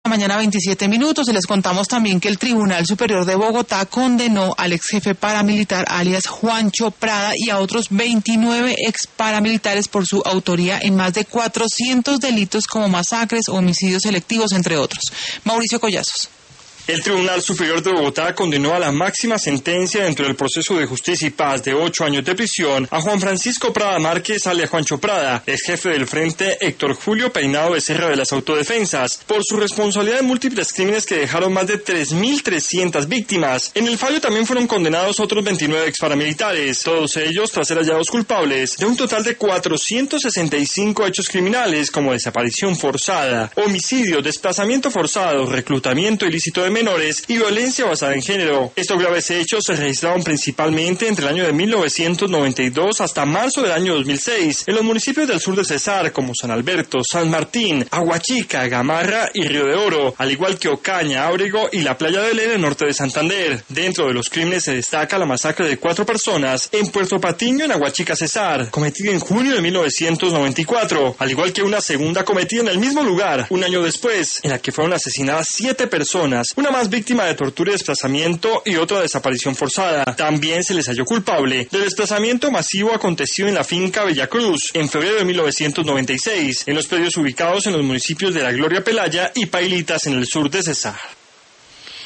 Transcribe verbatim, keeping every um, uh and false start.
Mañana veintisiete minutos y les contamos también que el Tribunal Superior de Bogotá condenó al ex jefe paramilitar alias Juancho Prada y a otros veintinueve ex paramilitares por su autoría en más de cuatrocientos delitos como masacres, homicidios selectivos, entre otros. Mauricio Collazos. El Tribunal Superior de Bogotá condenó a la máxima sentencia dentro del proceso de justicia y paz de ocho años de prisión a Juan Francisco Prada Márquez, alias Juancho Prada, ex jefe del Frente Héctor Julio Peinado Becerra de las Autodefensas, por su responsabilidad en múltiples crímenes que dejaron más de tres mil trescientas víctimas. En el fallo también fueron condenados otros veintinueve ex paramilitares, todos ellos tras ser hallados culpables de un total de cuatrocientos sesenta y cinco hechos criminales como desaparición forzada, homicidio, desplazamiento forzado, reclutamiento ilícito de menores y violencia basada en género. Estos graves hechos se registraron principalmente entre el año de mil novecientos noventa y dos hasta marzo del año dos mil seis en los municipios del sur de Cesar como San Alberto, San Martín, Aguachica, Gamarra y Río de Oro, al igual que Ocaña, Ábrego y la Playa del en el norte de Santander. Dentro de los crímenes se destaca la masacre de cuatro personas en Puerto Patiño, en Aguachica, Cesar, cometida en junio de mil novecientos noventa y cuatro, al igual que una segunda cometida en el mismo lugar un año después, en la que fueron asesinadas siete personas, una más víctima de tortura y desplazamiento y otra desaparición forzada. También se les halló culpable del desplazamiento masivo acontecido en la finca Bellacruz en febrero de mil novecientos noventa y seis, en los predios ubicados en los municipios de La Gloria Pelaya y Pailitas en el sur de Cesar.